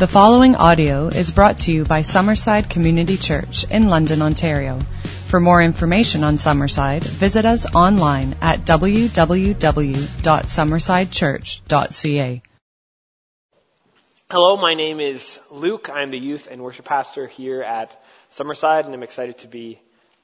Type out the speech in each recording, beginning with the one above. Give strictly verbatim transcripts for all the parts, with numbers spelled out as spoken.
The following audio is brought to you by Summerside Community Church in London, Ontario. For more information on Summerside, visit us online at w w w dot summerside church dot c a. Hello, my name is Luke. I'm the youth and worship pastor here at Summerside, and I'm excited to be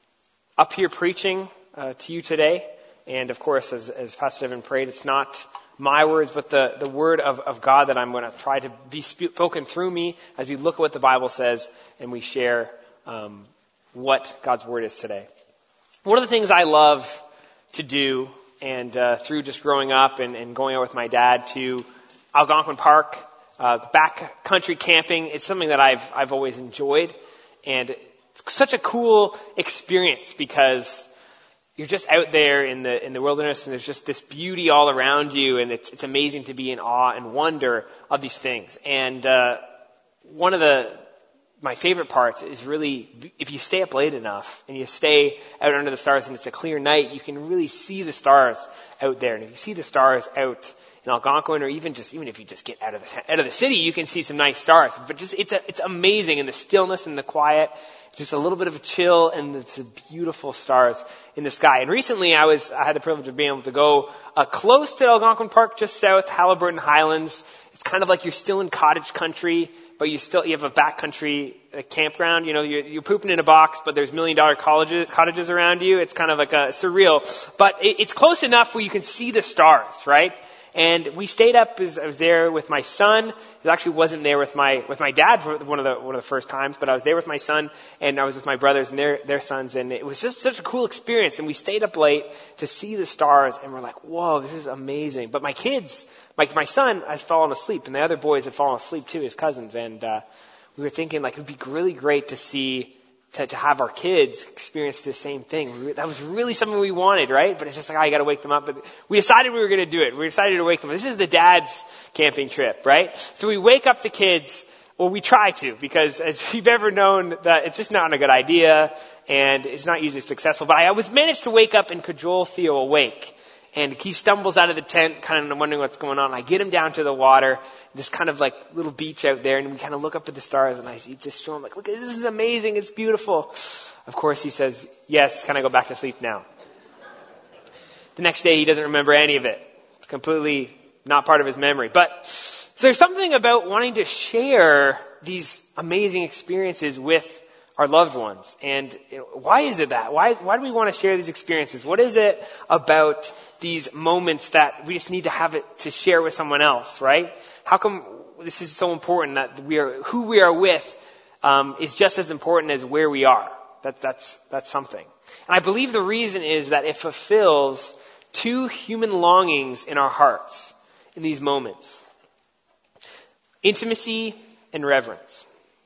up here preaching uh, to you today. And of course, as, as Pastor Evan prayed, it's not my words, but the, the word of, of God that I'm going to try to be spoken through me as we look at what the Bible says and we share um, what God's word is today. One of the things I love to do, and uh, through just growing up and, and going out with my dad to Algonquin Park, uh, backcountry camping, it's something that I've I've always enjoyed, and it's such a cool experience because you're just out there in the in the wilderness, and there's just this beauty all around you, and it's it's amazing to be in awe and wonder of these things. And uh, one of the my favorite parts is really if you stay up late enough and you stay out under the stars, and it's a clear night, you can really see the stars out there. And if you see the stars out in Algonquin, or even just even if you just get out of the out of the city, you can see some nice stars. But just it's a, it's amazing in the stillness and the quiet. Just a little bit of a chill, and it's the beautiful stars in the sky. And recently, I was I had the privilege of being able to go uh, close to Algonquin Park, just south, Halliburton Highlands. It's kind of like you're still in cottage country, but you still you have a backcountry uh, campground. You know, you're, you're pooping in a box, but there's million dollar cottages, cottages around you. It's kind of like a surreal, but it, it's close enough where you can see the stars, right? And we stayed up. As I was there with my son. I actually wasn't there with my with my dad for one of the one of the first times, but I was there with my son, and I was with my brothers and their their sons, and it was just such a cool experience. And we stayed up late to see the stars, and we're like, "Whoa, this is amazing!" But my kids, like my son, has fallen asleep, and the other boys had fallen asleep too, his cousins, and uh, we were thinking like it would be really great to see. To, to have our kids experience the same thing. That was really something we wanted, right? But it's just like, oh, you got to wake them up. But we decided we were going to do it. We decided to wake them up. This is the dad's camping trip, right? So we wake up the kids. Well, we try to, because as you've ever known, that it's just not a good idea, and it's not usually successful. But I was managed to wake up and cajole Theo awake. And he stumbles out of the tent, kind of wondering what's going on. I get him down to the water, this kind of like little beach out there, and we kind of look up at the stars, and I just show him like, look, this is amazing, it's beautiful. Of course, he says, yes, can I go back to sleep now? The next day, he doesn't remember any of it. It's completely not part of his memory. But so there's something about wanting to share these amazing experiences with our loved ones. And why is it that? Why, why do we want to share these experiences? What is it about these moments that we just need to have it to share with someone else, right? How come this is so important that we are, who we are with, um, is just as important as where we are? That, that's, that's something. And I believe the reason is that it fulfills two human longings in our hearts in these moments. Intimacy and reverence.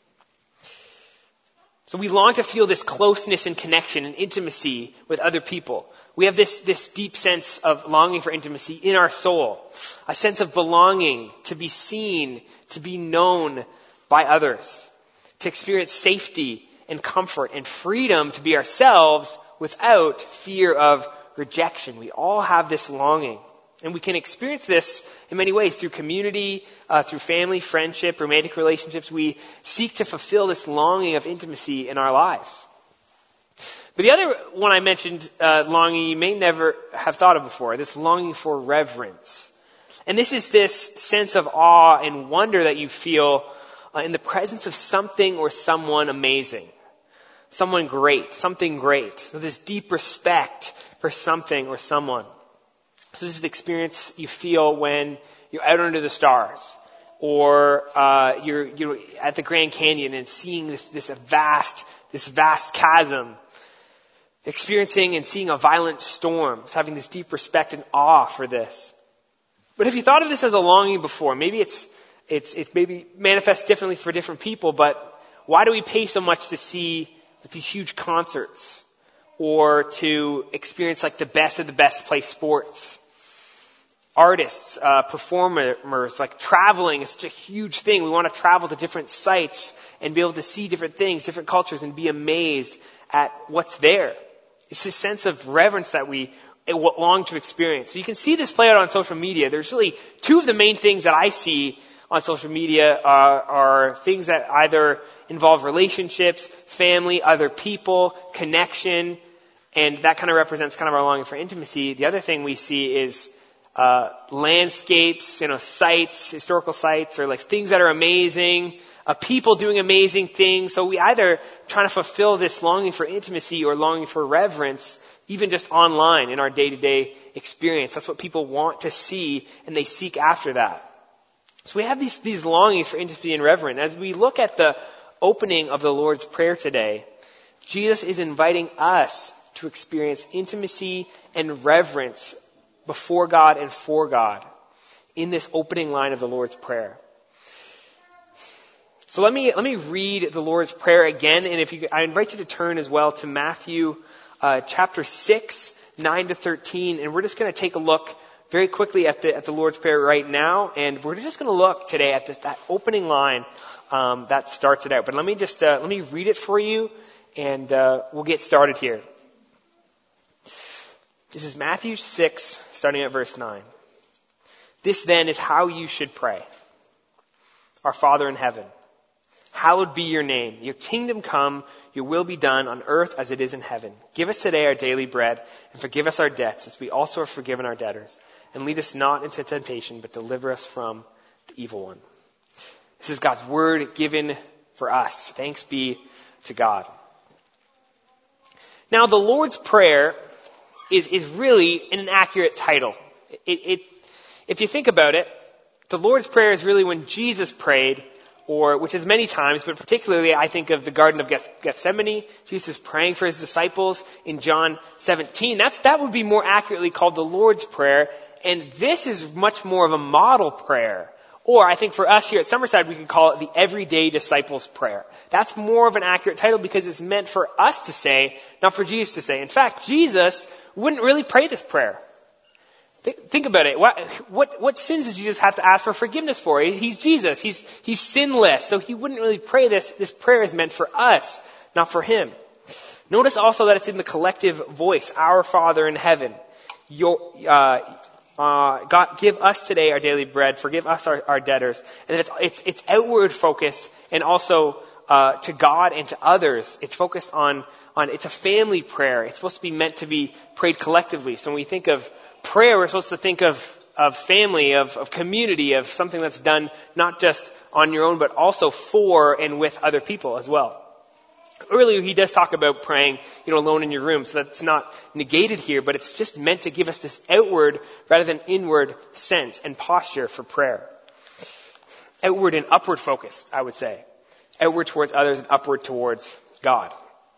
So we long to feel this closeness and connection and intimacy with other people. We have this, this deep sense of longing for intimacy in our soul. A sense of belonging, to be seen, to be known by others. To experience safety and comfort and freedom to be ourselves without fear of rejection. We all have this longing. And we can experience this in many ways through community, uh, through family, friendship, romantic relationships. We seek to fulfill this longing of intimacy in our lives. But the other one I mentioned, uh, longing, you may never have thought of before, this longing for reverence. And this is this sense of awe and wonder that you feel uh, in the presence of something or someone amazing. Someone great, something great. So this deep respect for something or someone. So this is the experience you feel when you're out under the stars, or uh, you're you're at the Grand Canyon and seeing this this vast this vast chasm, experiencing and seeing a violent storm, so having this deep respect and awe for this. But have you thought of this as a longing before? Maybe it's it's it's maybe manifests differently for different people. But why do we pay so much to see these huge concerts, or to experience like the best of the best play sports? Artists, uh, performers, like traveling is such a huge thing. We want to travel to different sites and be able to see different things, different cultures, and be amazed at what's there. It's this sense of reverence that we long to experience. So you can see this play out on social media. There's really two of the main things that I see on social media are, are things that either involve relationships, family, other people, connection, and that kind of represents kind of our longing for intimacy. The other thing we see is uh, landscapes, you know, sites, historical sites, or like things that are amazing, uh, people doing amazing things. So we either trying to fulfill this longing for intimacy or longing for reverence, even just online in our day-to-day experience. That's what people want to see, and they seek after that. So we have these, these longings for intimacy and reverence. As we look at the opening of the Lord's Prayer today, Jesus is inviting us to experience intimacy and reverence before God and for God in this opening line of the Lord's Prayer. So let me let me read the Lord's Prayer again, and if you, I invite you to turn as well to Matthew uh, chapter six, nine to thirteen, and we're just going to take a look very quickly at the at the Lord's Prayer right now, and we're just going to look today at this that opening line um, that starts it out. But let me just uh, let me read it for you, and uh, we'll get started here. This is Matthew six, starting at verse nine. This then is how you should pray. Our Father in heaven, hallowed be your name. Your kingdom come, your will be done on earth as it is in heaven. Give us today our daily bread, and forgive us our debts as we also have forgiven our debtors. And lead us not into temptation, but deliver us from the evil one. This is God's word given for us. Thanks be to God. Now, the Lord's Prayer is, is really an accurate title. It, it, if you think about it, the Lord's Prayer is really when Jesus prayed, or which is many times, but particularly I think of the Garden of Gethsemane. Jesus praying for his disciples in John seventeen. That's, that would be more accurately called the Lord's Prayer. And this is much more of a model prayer. Or I think for us here at Summerside, we could call it the Everyday Disciples Prayer. That's more of an accurate title because it's meant for us to say, not for Jesus to say. In fact, Jesus wouldn't really pray this prayer. Think, think about it. What, what, what sins does Jesus have to ask for forgiveness for? He's Jesus. He's, he's sinless. So he wouldn't really pray this. This prayer is meant for us, not for him. Notice also that it's in the collective voice. Our Father in heaven. Your, uh, uh, God, give us today our daily bread. Forgive us our, our debtors. And it's, it's, it's outward focused and also uh, to God and to others. It's focused on, on, it's a family prayer. It's supposed to be meant to be prayed collectively. So when we think of prayer, we're supposed to think of, of family, of, of community, of something that's done not just on your own, but also for and with other people as well. Earlier, he does talk about praying, you know, alone in your room, so that's not negated here, but it's just meant to give us this outward rather than inward sense and posture for prayer. Outward and upward focused, I would say. Outward towards others and upward towards God.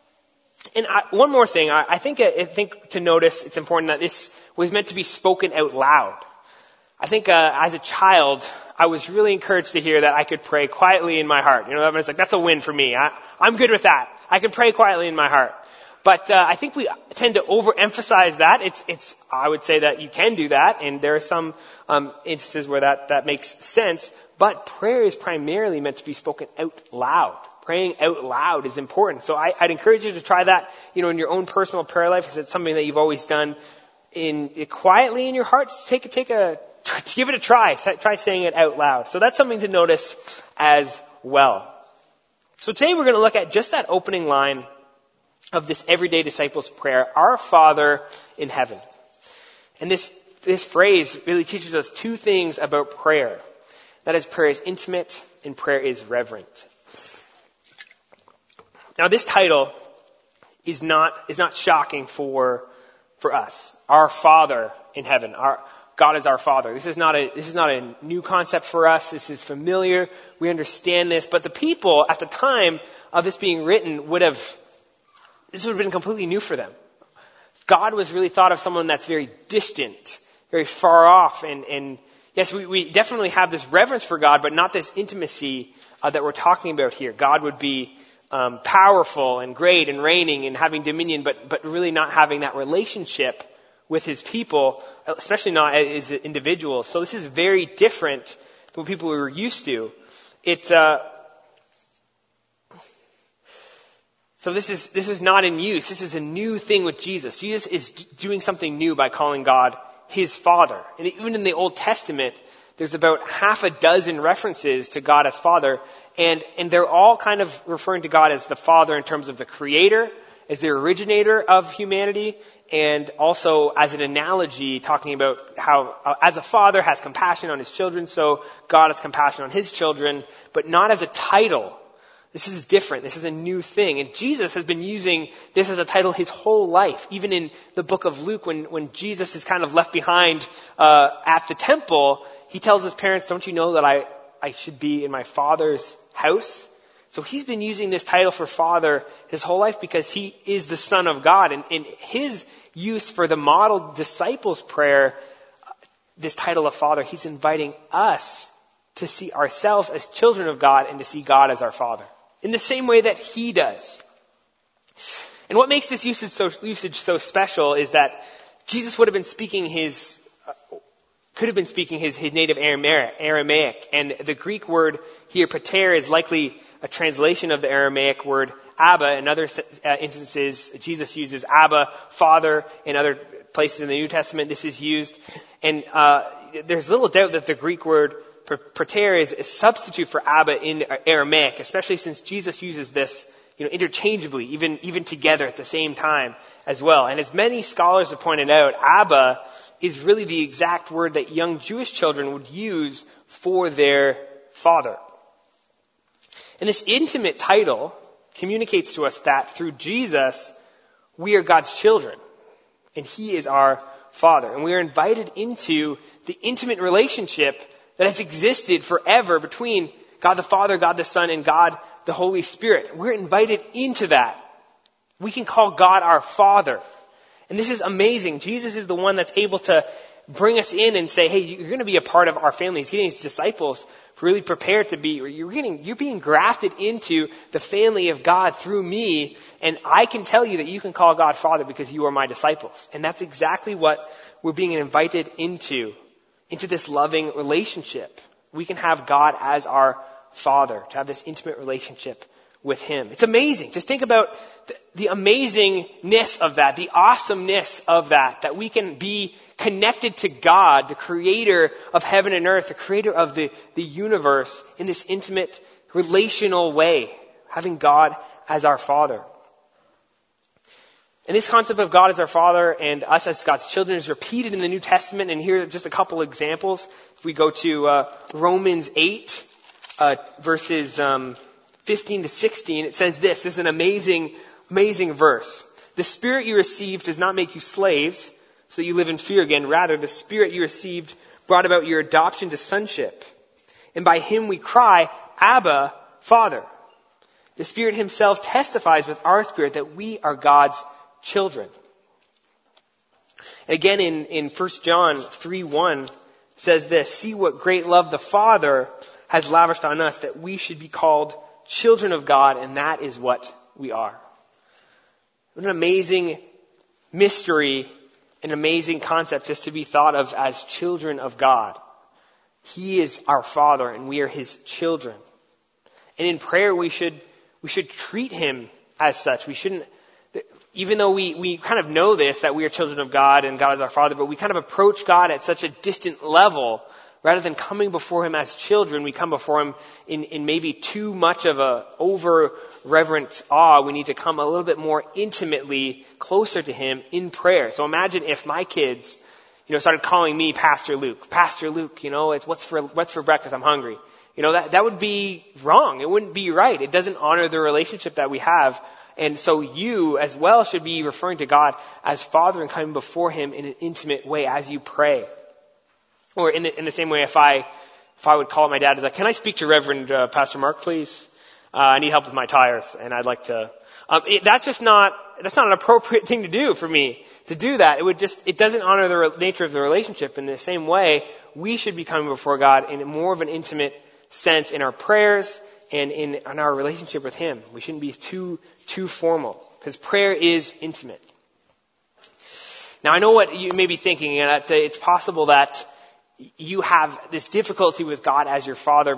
And I, one more thing, I, I think I think to notice, it's important that this was meant to be spoken out loud. I think uh, as a child, I was really encouraged to hear that I could pray quietly in my heart. You know, I was like, that's a win for me. I, I'm good with that. I can pray quietly in my heart. But uh, I think we tend to overemphasize that. It's, it's. I would say that you can do that, and there are some um, instances where that, that makes sense. But prayer is primarily meant to be spoken out loud. Praying out loud is important. So I, I'd encourage you to try that, you know, in your own personal prayer life, because it's something that you've always done in quietly in your heart. Take a, take a, give it a try. Try saying it out loud. So that's something to notice as well. So today we're going to look at just that opening line of this Everyday Disciples Prayer, Our Father in Heaven. And this, this phrase really teaches us two things about prayer. That is, prayer is intimate and prayer is reverent. Now, this title is not is not shocking for for us. Our Father in heaven. Our God is our Father. This is not a this is not a new concept for us. This is familiar. We understand this. But the people at the time of this being written would have this would have been completely new for them. God was really thought of someone that's very distant, very far off, and and yes, we, we definitely have this reverence for God, but not this intimacy uh, that we're talking about here. God would be Um, powerful and great and reigning and having dominion, but but really not having that relationship with his people, especially not as individuals. So this is very different than what people were used to. It uh, so this is this is not in use. This is a new thing with Jesus. Jesus is doing something new by calling God his Father. And even in the Old Testament, there's about half a dozen references to God as Father, and, and they're all kind of referring to God as the Father in terms of the Creator, as the originator of humanity, and also as an analogy talking about how, uh, as a father has compassion on his children, so God has compassion on his children, but not as a title. This is different. This is a new thing. And Jesus has been using this as a title his whole life. Even in the book of Luke, when, when Jesus is kind of left behind uh, at the temple, he tells his parents, don't you know that I, I should be in my Father's house? So he's been using this title for Father his whole life because he is the Son of God. And in his use for the model disciples prayer, this title of Father, he's inviting us to see ourselves as children of God and to see God as our Father in the same way that he does. And what makes this usage so, usage so special is that Jesus would have been speaking his, uh, could have been speaking his, his native Aramaic. And the Greek word here, pater, is likely a translation of the Aramaic word Abba. In other uh, instances, Jesus uses Abba, Father. In other places in the New Testament, this is used. And uh, there's little doubt that the Greek word pater is a substitute for Abba in Aramaic, especially since Jesus uses this, you know, interchangeably, even even together at the same time as well. And as many scholars have pointed out, Abba is really the exact word that young Jewish children would use for their father. And this intimate title communicates to us that through Jesus, we are God's children, and he is our Father. And we are invited into the intimate relationship that has existed forever between God the Father, God the Son, and God the Holy Spirit. We're invited into that. We can call God our Father. And this is amazing. Jesus is the one that's able to bring us in and say, hey, you're going to be a part of our family. He's getting his disciples really prepared to be, you're getting, you're being grafted into the family of God through me. And I can tell you that you can call God Father because you are my disciples. And that's exactly what we're being invited into, into this loving relationship. We can have God as our Father, to have this intimate relationship with him. It's amazing. Just think about the, the amazingness of that, the awesomeness of that, that we can be connected to God, the creator of heaven and earth, the creator of the, the universe, in this intimate, relational way, having God as our Father. And this concept of God as our Father and us as God's children is repeated in the New Testament. And here are just a couple examples. If we go to uh, Romans eight, uh, verses um, fifteen to sixteen, it says this. This is an amazing, amazing verse. The Spirit you received does not make you slaves, so that you live in fear again. Rather, the Spirit you received brought about your adoption to sonship. And by him we cry, Abba, Father. The Spirit himself testifies with our spirit that we are God's children. Again, in, in First John three one says this, see what great love the Father has lavished on us, that we should be called children of God, and that is what we are. What an amazing mystery, an amazing concept just to be thought of as children of God. He is our Father, and we are his children. And in prayer, we should we should treat him as such. We shouldn't, even though we, we kind of know this, that we are children of God and God is our Father, but we kind of approach God at such a distant level. Rather than coming before him as children, we come before him in, in maybe too much of a over reverent awe. We need to come a little bit more intimately closer to him in prayer. So imagine if my kids, you know, started calling me Pastor Luke. Pastor Luke, you know, it's what's for what's for breakfast? I'm hungry. You know, that that would be wrong. It wouldn't be right. It doesn't honor the relationship that we have. And so you as well should be referring to God as Father and coming before him in an intimate way as you pray. Or in the, in the same way, if I if I would call my dad, is like, can I speak to Reverend uh, Pastor Mark, please? Uh, I need help with my tires, and I'd like to. Um, it, that's just not that's not an appropriate thing to do for me to do that. It would just it doesn't honor the re- nature of the relationship. In the same way, we should be coming before God in more of an intimate sense in our prayers and in, in our relationship with him. We shouldn't be too too formal, because prayer is intimate. Now, I know what you may be thinking, and that it's possible that you have this difficulty with God as your Father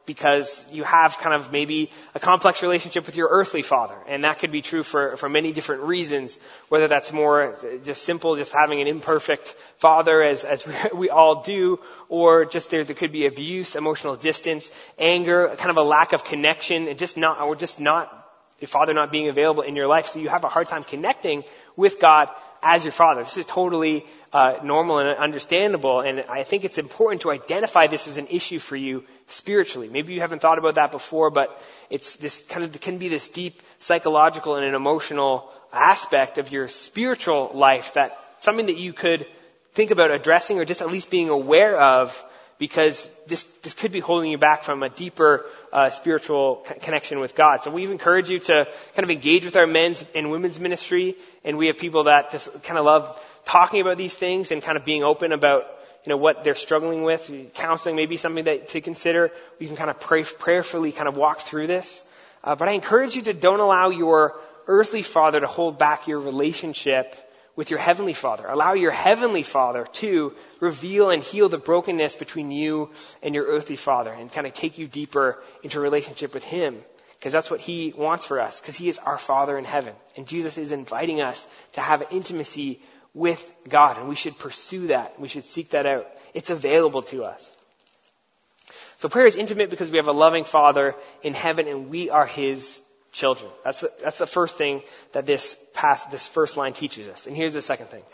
because you have kind of maybe a complex relationship with your earthly father. And that could be true for, for many different reasons, whether that's more just simple, just having an imperfect father as, as we, we all do, or just there, there could be abuse, emotional distance, anger, kind of a lack of connection, and just not, or just not, your father not being available in your life. So you have a hard time connecting with God as your father. This is totally uh, normal and understandable, and I think it's important to identify this as an issue for you spiritually. Maybe you haven't thought about that before, but it's this kind of can be this deep psychological and an emotional aspect of your spiritual life, that something that you could think about addressing or just at least being aware of, because this this could be holding you back from a deeper uh, spiritual c- connection with God. So we encourage you to kind of engage with our men's and women's ministry, and we have people that just kind of love talking about these things and kind of being open about, you know, what they're struggling with. Counseling may be something that to consider. We can kind of pray prayerfully kind of walk through this. Uh, but I encourage you to don't allow your earthly father to hold back your relationship with your heavenly Father. Allow your heavenly Father to reveal and heal the brokenness between you and your earthly father, and kind of take you deeper into a relationship with him, because that's what he wants for us, because he is our Father in heaven. And Jesus is inviting us to have intimacy with God, and we should pursue that. We should seek that out. It's available to us. So prayer is intimate because we have a loving Father in heaven, and we are his children. That's the, that's the first thing that this past, this first line teaches us. And here's the second thing.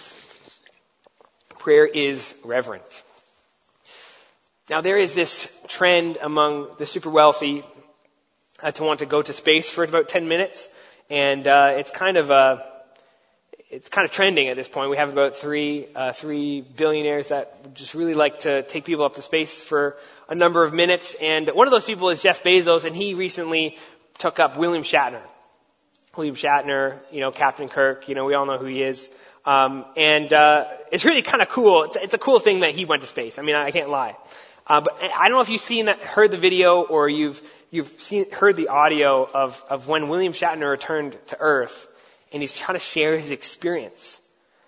Prayer is reverent. Now there is this trend among the super wealthy uh, to want to go to space for about ten minutes, and uh, it's kind of uh, it's kind of trending at this point. We have about three uh, three billionaires that just really like to take people up to space for a number of minutes, and one of those people is Jeff Bezos, and he recently took up William Shatner. William Shatner, you know, Captain Kirk, you know, we all know who he is. Um, and uh, it's really kind of cool. It's, it's a cool thing that he went to space. I mean, I can't lie. Uh, but I don't know if you've seen that, heard the video, or you've you've seen heard the audio of of when William Shatner returned to Earth, and he's trying to share his experience.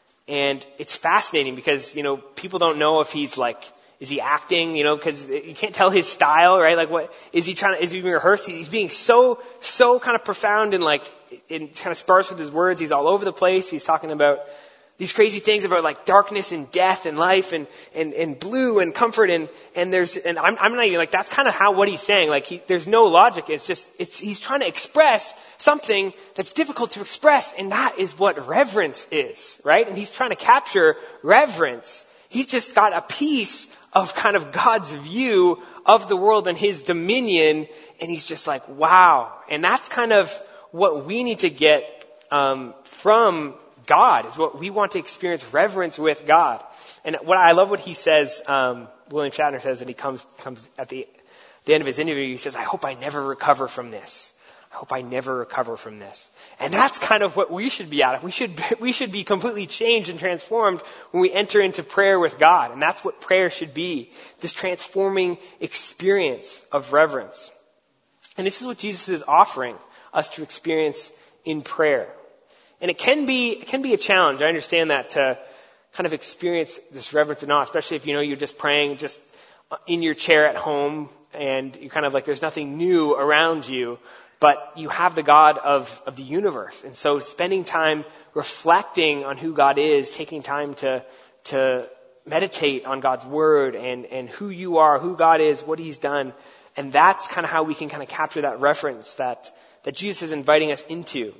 And it's fascinating because, you know, people don't know if he's like, is he acting, you know, because you can't tell his style, right? Like, what is he trying to, is he being rehearsed? He's being so, so kind of profound and like, and kind of sparse with his words. He's all over the place. He's talking about these crazy things about like darkness and death and life and, and, and blue and comfort. And, and there's, and I'm, I'm not even like, that's kind of how, what he's saying. Like, he, there's no logic. It's just, it's, he's trying to express something that's difficult to express. And that is what reverence is, right? And he's trying to capture reverence. He's just got a piece of kind of God's view of the world and his dominion, and he's just like, wow. And that's kind of what we need to get um, from God, is what we want to experience reverence with God. And what I love what he says, um, William Shatner says, that he comes comes at the, the end of his interview, he says, I hope I never recover from this. I hope I never recover from this. And that's kind of what we should be at. We should, we should be completely changed and transformed when we enter into prayer with God. And that's what prayer should be. This transforming experience of reverence. And this is what Jesus is offering us to experience in prayer. And it can be, it can be a challenge. I understand that, to kind of experience this reverence and awe, especially if, you know, you're just praying just in your chair at home and you're kind of like, there's nothing new around you. But you have the God of, of the universe. And so spending time reflecting on who God is, taking time to, to meditate on God's word and, and who you are, who God is, what he's done. And that's kind of how we can kind of capture that reference that, that Jesus is inviting us into.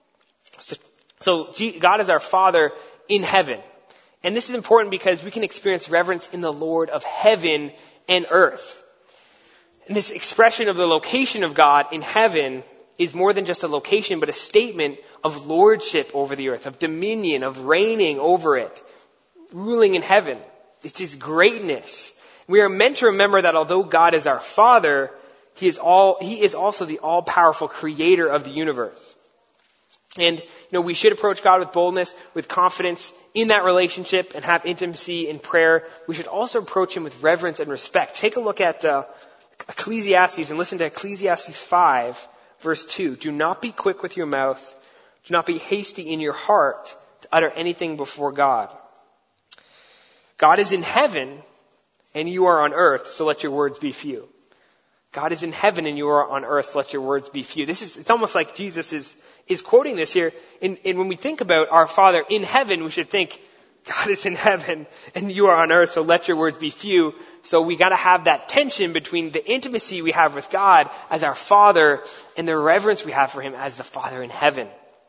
So, so God is our Father in heaven. And this is important because we can experience reverence in the Lord of heaven and earth. And this expression of the location of God in heaven is more than just a location, but a statement of lordship over the earth, of dominion, of reigning over it, ruling in heaven. It's his greatness. We are meant to remember that although God is our Father, he is all, he is also the all-powerful creator of the universe. And, you know, we should approach God with boldness, with confidence in that relationship, and have intimacy in prayer. We should also approach him with reverence and respect. Take a look at uh, Ecclesiastes and listen to Ecclesiastes five, verse two. Do not be quick with your mouth. Do not be hasty in your heart to utter anything before God. God is in heaven and you are on earth, so let your words be few. God is in heaven and you are on earth. Let your words be few. This is, it's almost like Jesus is, is quoting this here. And, and when we think about our Father in heaven, we should think, God is in heaven and you are on earth, so let your words be few. So we got to have that tension between the intimacy we have with God as our Father and the reverence we have for him as the Father in heaven.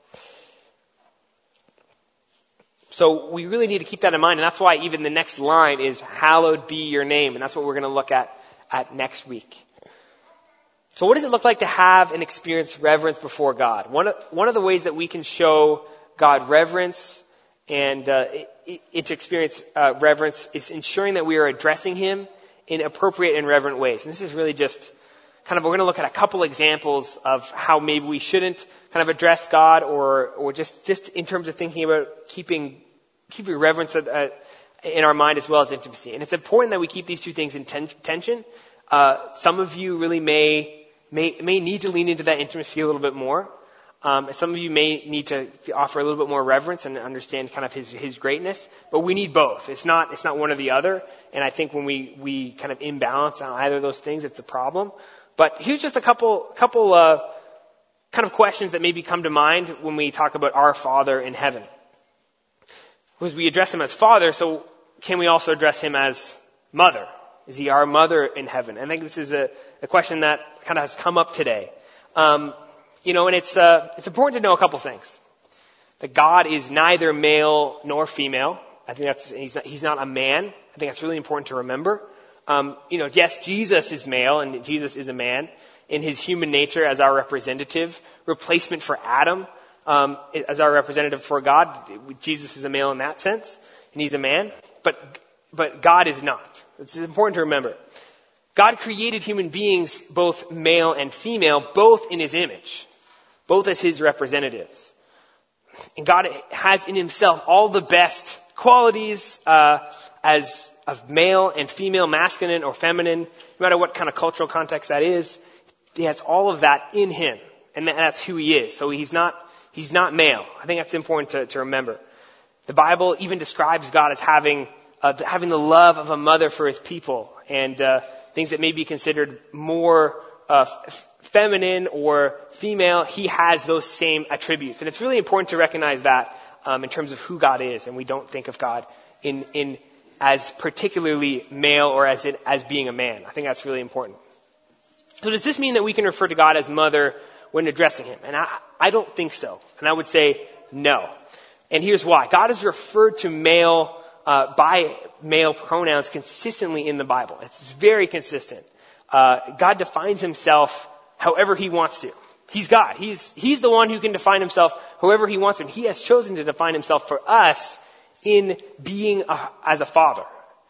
So we really need to keep that in mind, and that's why even the next line is, hallowed be your name, and that's what we're going to look at, at next week. So what does it look like to have and experience reverence before God? One of, one of the ways that we can show God reverence and uh, it, it, to experience uh, reverence is ensuring that we are addressing him in appropriate and reverent ways. And this is really just kind of, we're going to look at a couple examples of how maybe we shouldn't kind of address God, or or just, just in terms of thinking about keeping keeping reverence uh, in our mind as well as intimacy. And it's important that we keep these two things in ten- tension. Uh, some of you really may, may may need to lean into that intimacy a little bit more. Um, some of you may need to offer a little bit more reverence and understand kind of his, his greatness, but we need both. It's not, it's not one or the other. And I think when we, we kind of imbalance on either of those things, it's a problem. But here's just a couple, couple, uh, kind of questions that maybe come to mind when we talk about our Father in heaven. Because we address him as Father, so can we also address him as Mother? Is he our Mother in heaven? I think this is a, a question that kind of has come up today. Um, You know, and it's uh, it's important to know a couple things. That God is neither male nor female. I think that's he's not, he's not a man. I think that's really important to remember. Um, you know, yes, Jesus is male and Jesus is a man in his human nature as our representative, replacement for Adam um, as our representative for God. Jesus is a male in that sense, and he's a man. But but God is not. It's important to remember. God created human beings, both male and female, both in his image. Both as his representatives. And God has in himself all the best qualities uh, as of male and female, masculine or feminine, no matter what kind of cultural context that is. He has all of that in him, and that's who he is. So he's not he's not male. I think that's important to, to remember. The Bible even describes God as having uh, having the love of a mother for his people, and uh, things that may be considered more uh, f- feminine or female, he has those same attributes. And it's really important to recognize that um, in terms of who God is, and we don't think of God in in as particularly male or as it, as being a man. I think that's really important. So does this mean that we can refer to God as Mother when addressing him? And I, I don't think so. And I would say no. And here's why. God is referred to male uh, by male pronouns consistently in the Bible. It's very consistent. Uh, God defines himself however he wants to. He's God. He's, he's the one who can define himself however he wants to. And he has chosen to define himself for us in being a, as a father,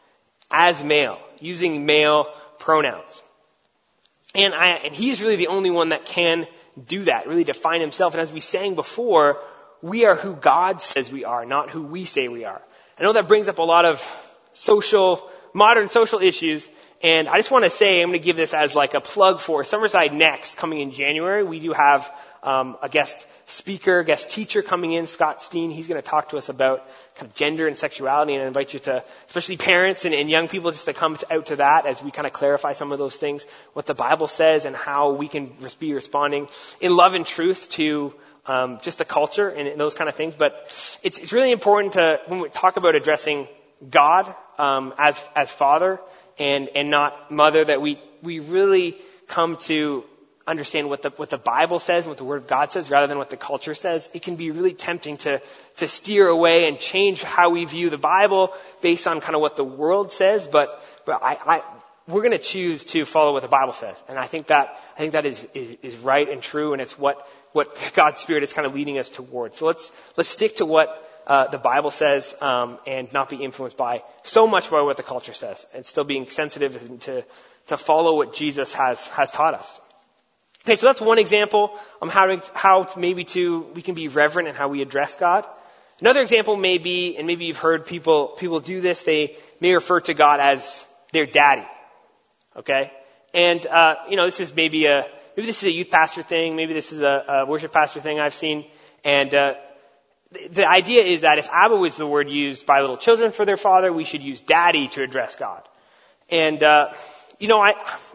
as male, using male pronouns. And, I, and he is really the only one that can do that, really define himself. And as we sang before, we are who God says we are, not who we say we are. I know that brings up a lot of social, modern social issues. And I just want to say, I'm going to give this as like a plug for Summerside Next coming in January. We do have um, a guest speaker, guest teacher coming in, Scott Steen. He's going to talk to us about kind of gender and sexuality, and I invite you to, especially parents and, and young people, just to come to, out to that as we kind of clarify some of those things, what the Bible says and how we can be responding in love and truth to um, just the culture and, and those kind of things. But it's, it's really important to, when we talk about addressing God um, as as Father, and and not Mother, that we we really come to understand what the what the Bible says and what the Word of God says rather than what the culture says. It can be really tempting to to steer away and change how we view the Bible based on kind of what the world says, but but I, I we're going to choose to follow what the Bible says. And I think that I think that is, is is right and true, and it's what what God's Spirit is kind of leading us towards. So let's let's stick to what Uh, the Bible says, um, and not be influenced by so much by what the culture says, and still being sensitive to to follow what Jesus has has taught us. Okay, so that's one example on how to, how to maybe to we can be reverent in how we address God. Another example may be, and maybe you've heard people people do this, they may refer to God as their daddy. Okay, and uh, you know this is maybe a maybe this is a youth pastor thing, maybe this is a, a worship pastor thing I've seen, and uh, the idea is that if Abba was the word used by little children for their father, we should use daddy to address God. And, uh, you know, I,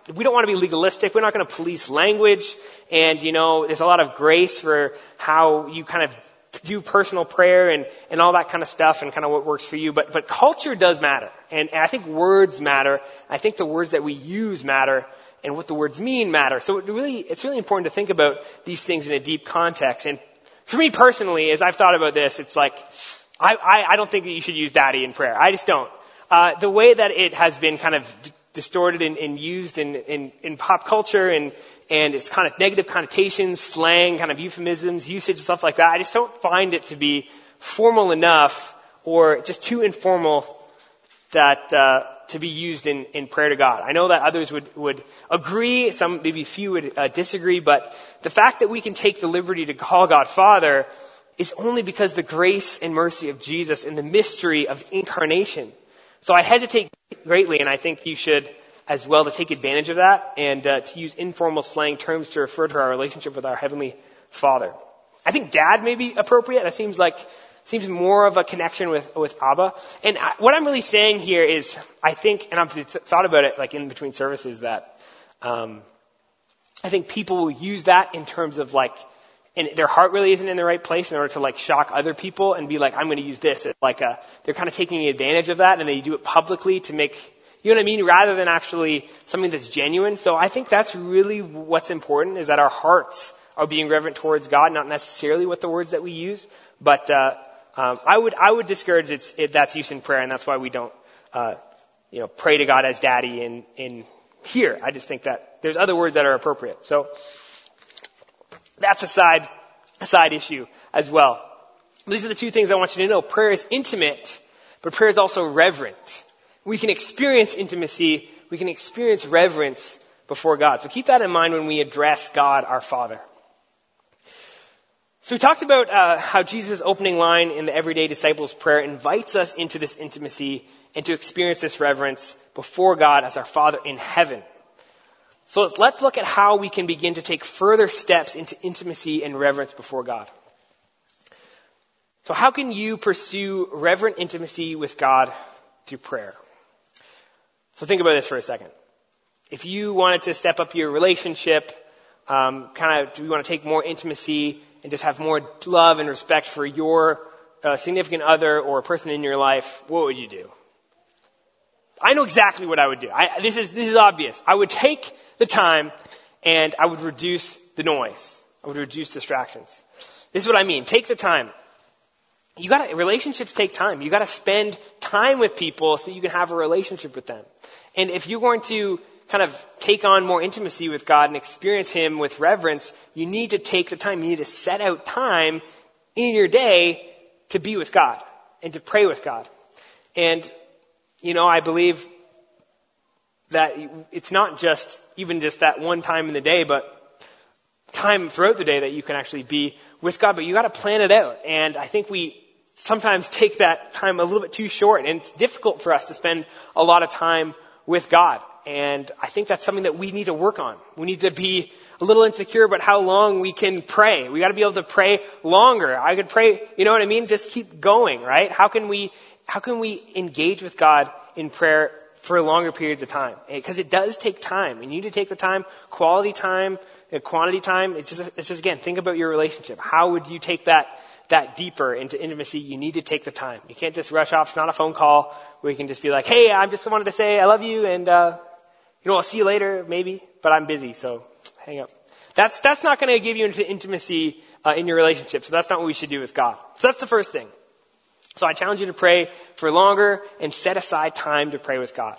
we don't want to be legalistic. We're not going to police language. And, you know, there's a lot of grace for how you kind of do personal prayer and, and all that kind of stuff and kind of what works for you. But, but culture does matter. And, and I think words matter. I think the words that we use matter and what the words mean matter. So it really, it's really important to think about these things in a deep context. And for me personally, as I've thought about this, it's like, I, I, I don't think that you should use daddy in prayer. I just don't. Uh, the way that it has been kind of d- distorted and, and used in, in, in pop culture and, and it's kind of negative connotations, slang, kind of euphemisms, usage, stuff like that, I just don't find it to be formal enough or just too informal that, uh, to be used in, in prayer to God. I know that others would, would agree, some, maybe few would uh, disagree, but the fact that we can take the liberty to call God Father is only because the grace and mercy of Jesus and the mystery of incarnation. So I hesitate greatly, and I think you should as well to take advantage of that and uh, to use informal slang terms to refer to our relationship with our Heavenly Father. I think dad may be appropriate. That seems like seems more of a connection with, with Abba. And I, what I'm really saying here is, I think, and I've th- thought about it like in between services, that um, I think people will use that in terms of like, and their heart really isn't in the right place in order to like shock other people and be like, I'm going to use this. It's like a, they're kind of taking advantage of that and they do it publicly to make, you know what I mean, rather than actually something that's genuine. So I think that's really what's important, is that our hearts are being reverent towards God, not necessarily what the words that we use, but uh, um, I would I would discourage its it, that's use in prayer, and that's why we don't uh, you know pray to God as Daddy in in here. I just think that there's other words that are appropriate. So that's a side a side issue as well. These are the two things I want you to know. Prayer is intimate, but prayer is also reverent. We can experience intimacy, we can experience reverence before God. So keep that in mind when we address God our Father. So we talked about uh, how Jesus' opening line in the Everyday Disciples prayer invites us into this intimacy and to experience this reverence before God as our Father in heaven. So let's, let's look at how we can begin to take further steps into intimacy and reverence before God. So how can you pursue reverent intimacy with God through prayer? So think about this for a second. If you wanted to step up your relationship, um, kind of, do you want to take more intimacy and just have more love and respect for your uh, significant other or person in your life, what would you do? I know exactly what I would do. I, this is this is obvious. I would take the time and I would reduce the noise. I would reduce distractions. This is what I mean. Take the time. You got relationships take time. You got to spend time with people so you can have a relationship with them. And if you're going to kind of take on more intimacy with God and experience Him with reverence, you need to take the time. You need to set out time in your day to be with God and to pray with God. And, you know, I believe that it's not just even just that one time in the day, but time throughout the day that you can actually be with God. But you got to plan it out. And I think we sometimes take that time a little bit too short, and it's difficult for us to spend a lot of time with God. And I think that's something that we need to work on. We need to be a little insecure about how long we can pray. We got to be able to pray longer. I could pray, you know what I mean? Just keep going, right? How can we, how can we engage with God in prayer for longer periods of time? Because it does take time. And you need to take the time, quality time, quantity time. It's just, it's just again, think about your relationship. How would you take that that deeper into intimacy? You need to take the time. You can't just rush off. It's not a phone call where you can just be like, hey, I just wanted to say I love you and, uh, you know, I'll see you later, maybe, but I'm busy, so hang up. That's, that's not going to give you into intimacy uh, in your relationship, so that's not what we should do with God. So that's the first thing. So I challenge you to pray for longer and set aside time to pray with God.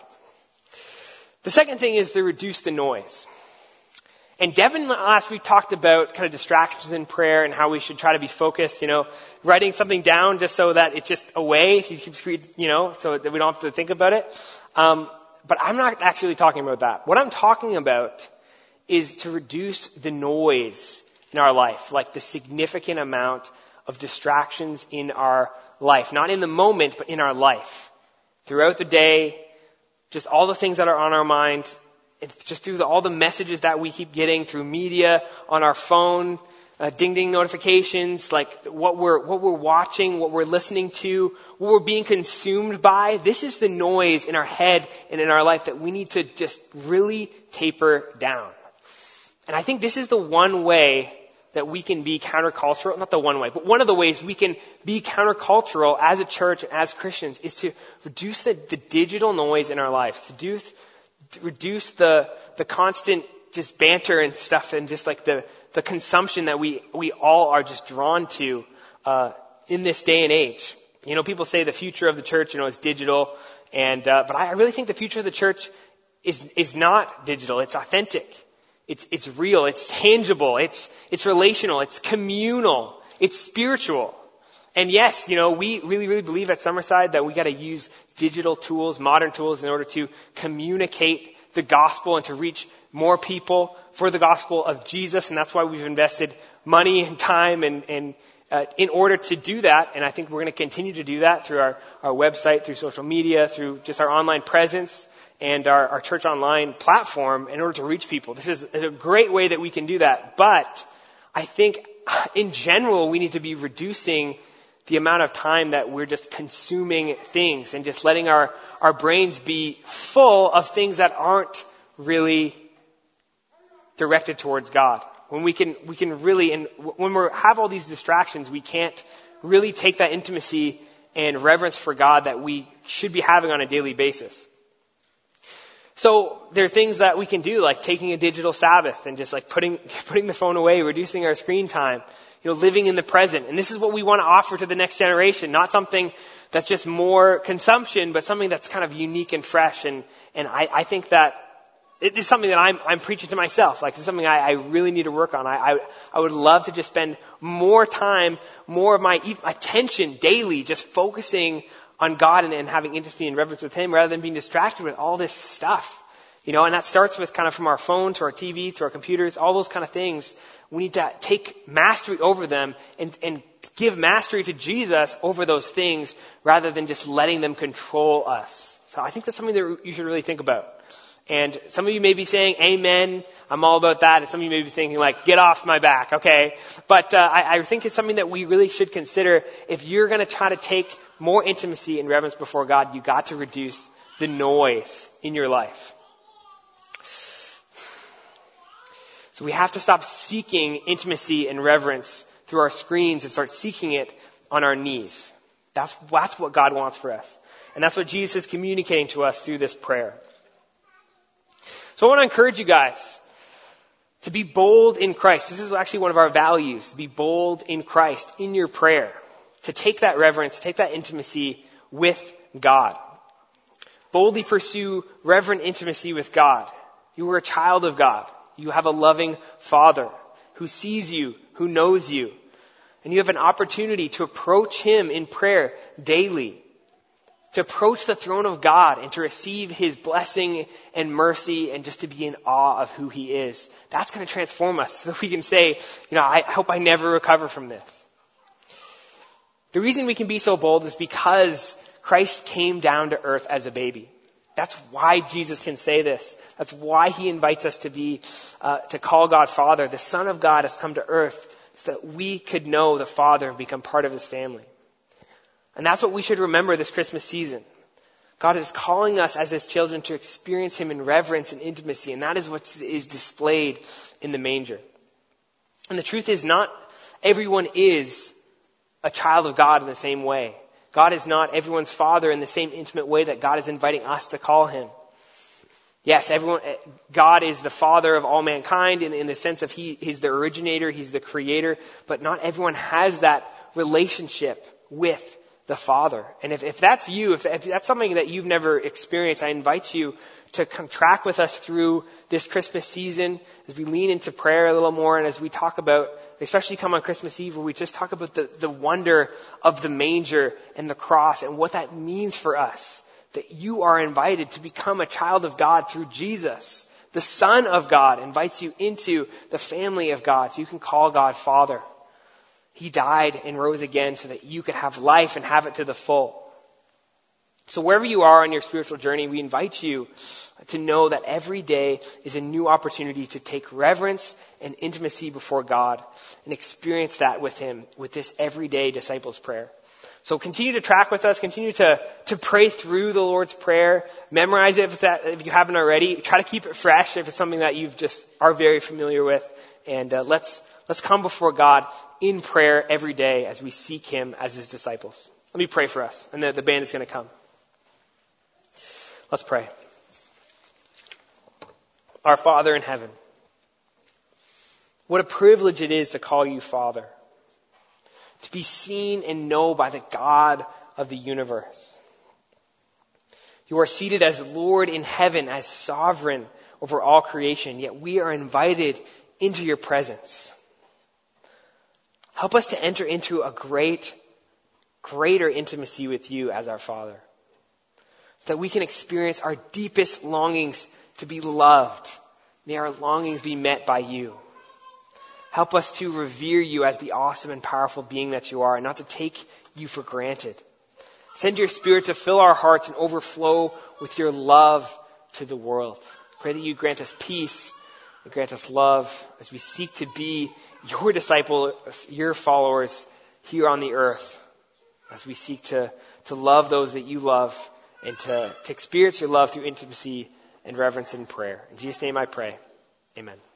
The second thing is to reduce the noise. And Devin last week talked about kind of distractions in prayer and how we should try to be focused, you know, writing something down just so that it's just away, you know, so that we don't have to think about it. Um, but I'm not actually talking about that. What I'm talking about is to reduce the noise in our life, like the significant amount of distractions in our life, not in the moment, but in our life. Throughout the day, just all the things that are on our mind, it's just through the, all the messages that we keep getting through media, on our phone, uh, ding ding notifications, like what we're what we're watching, what we're listening to, what we're being consumed by. This is the noise in our head and in our life that we need to just really taper down. And I think this is the one way that we can be countercultural, not the one way, but one of the ways we can be countercultural as a church, as Christians, is to reduce the, the digital noise in our lives, to do, to reduce the the constant just banter and stuff, and just like the, the consumption that we, we all are just drawn to uh, in this day and age. You know, people say the future of the church, you know, is digital, and uh, but I really think the future of the church is is not digital. It's authentic. It's it's real, it's tangible, it's it's relational, it's communal, it's spiritual. And yes, you know, we really, really believe at Summerside that we got to use digital tools, modern tools, in order to communicate the gospel and to reach more people for the gospel of Jesus. And that's why we've invested money and time and, and uh, in order to do that. And I think we're going to continue to do that through our, our website, through social media, through just our online presence and our, our church online platform in order to reach people. This is a great way that we can do that. But I think in general, we need to be reducing the amount of time that we're just consuming things and just letting our, our brains be full of things that aren't really directed towards God. When we can, we can really, and when we have all these distractions, we can't really take that intimacy and reverence for God that we should be having on a daily basis. So there are things that we can do, like taking a digital Sabbath and just like putting putting the phone away, reducing our screen time, you know, living in the present. And this is what we want to offer to the next generation, not something that's just more consumption, but something that's kind of unique and fresh. And and I, I think that it is something that I'm I'm preaching to myself. Like, it's something I, I really need to work on. I, I I would love to just spend more time, more of my attention daily, just focusing on God and, and having intimacy and reverence with Him, rather than being distracted with all this stuff. You know, and that starts with kind of from our phone to our T V to our computers, all those kind of things. We need to take mastery over them and, and give mastery to Jesus over those things, rather than just letting them control us. So I think that's something that you should really think about. And some of you may be saying, amen, I'm all about that. And some of you may be thinking, like, get off my back, okay? But uh, I, I think it's something that we really should consider. If you're going to try to take more intimacy and reverence before God, you got to reduce the noise in your life. So we have to stop seeking intimacy and reverence through our screens and start seeking it on our knees. That's, that's what God wants for us. And that's what Jesus is communicating to us through this prayer. So I want to encourage you guys to be bold in Christ. This is actually one of our values, to be bold in Christ in your prayer, to take that reverence, to take that intimacy with God. Boldly pursue reverent intimacy with God. You are a child of God. You have a loving Father who sees you, who knows you. And you have an opportunity to approach Him in prayer daily, to approach the throne of God and to receive His blessing and mercy, and just to be in awe of who He is. That's going to transform us, so that we can say, you know, I hope I never recover from this. The reason we can be so bold is because Christ came down to earth as a baby. That's why Jesus can say this. That's why He invites us to be, uh, to call God Father. The Son of God has come to earth so that we could know the Father and become part of His family. And that's what we should remember this Christmas season. God is calling us as His children to experience Him in reverence and intimacy. And that is what is displayed in the manger. And the truth is, not everyone is a child of God in the same way. God is not everyone's Father in the same intimate way that God is inviting us to call Him. Yes, everyone, God is the Father of all mankind in, in the sense of he, He's the originator, He's the creator. But not everyone has that relationship with the Father. And if, if that's you, if, if that's something that you've never experienced, I invite you to come track with us through this Christmas season as we lean into prayer a little more, and as we talk about, especially come on Christmas Eve, where we just talk about the, the wonder of the manger and the cross and what that means for us. That you are invited to become a child of God through Jesus. The Son of God invites you into the family of God, so you can call God Father. He died and rose again so that you could have life and have it to the full. So wherever you are on your spiritual journey, we invite you to know that every day is a new opportunity to take reverence and intimacy before God and experience that with Him, with this everyday disciples prayer. So continue to track with us, continue to, to pray through the Lord's Prayer, memorize it if, that, if you haven't already, try to keep it fresh if it's something that you've just are very familiar with, and uh, let's let's come before God in prayer every day as we seek Him as His disciples. Let me pray for us, and the, the band is going to come. Let's pray. Our Father in heaven, what a privilege it is to call you Father, to be seen and known by the God of the universe. You are seated as Lord in heaven, as sovereign over all creation, yet we are invited into your presence. Help us to enter into a great, greater intimacy with you as our Father, so that we can experience our deepest longings to be loved. May our longings be met by you. Help us to revere you as the awesome and powerful being that you are, and not to take you for granted. Send your Spirit to fill our hearts and overflow with your love to the world. Pray that you grant us peace and grant us love as we seek to be your disciples, your followers here on the earth, as we seek to, to love those that you love and to, to experience your love through intimacy and reverence and prayer. In Jesus' name I pray. Amen.